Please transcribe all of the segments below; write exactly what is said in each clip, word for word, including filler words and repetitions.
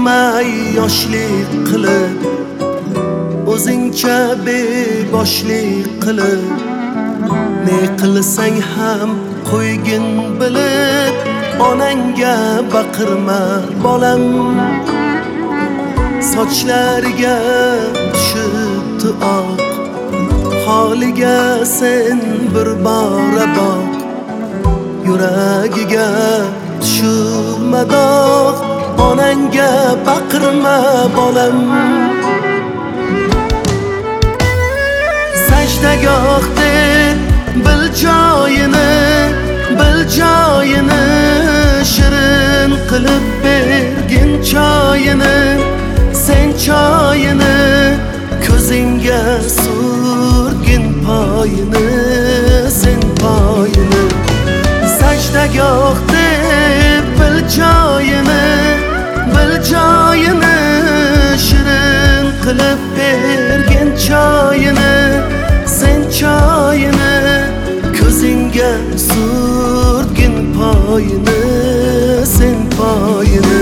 boqmay yoshlik qilib, o'zingcha beboshlik qilib, ne qilsang ham qo'ygin bilib, onangga baqirma bolam. Sochlariga tushibdi oq, holiga sen bir bora boq. Yuragiga tushmadoq, onangga baqirma bolam. Sajdagoh deb bil joyini, bil joyini, shirin qilib bergin choyini. Sen choyini ko'zingga surgin poyini, sen poyini. Sajdagoh deb bil joyini, bil joyini, shirin qilib bergin choyini. Sen choyini ko'zingga surgin poyini, sen poyini.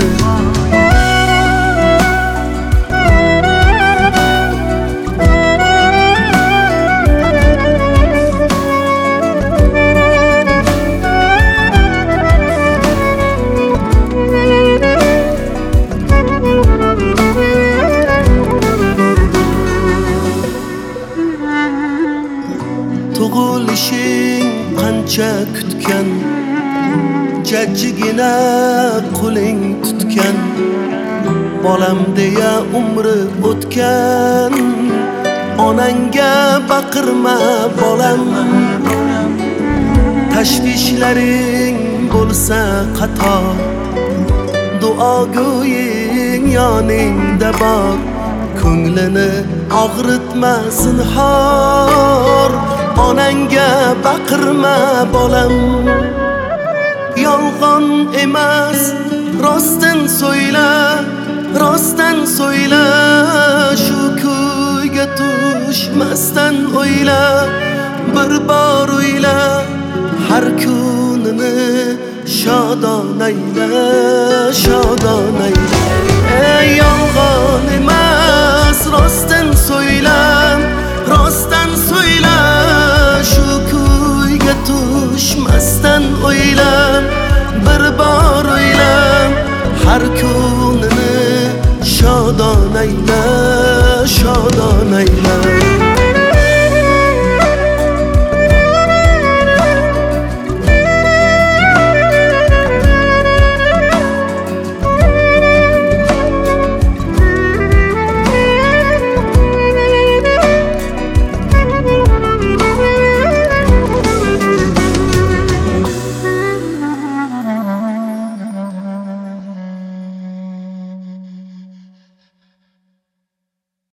Tug'ilishing qancha kutgan, jajjigina qo'ling tutgan, bolam deya umri o'tgan. Onangga baqirma bolam, tashvishlaring bo'lsa qator, duogo'ying yoningda bor. Ko'nglini og'ritma zinhor, onangga baqirma bolam. Yolg'on emas, rostdan so'yla, rostdan so'yla. Shu kuyga tushmasdan o'yla, bir bor o'yla. Har kunini shodon ayla, shodon ayla. Ey yolg'on emas, rostdan so'yla,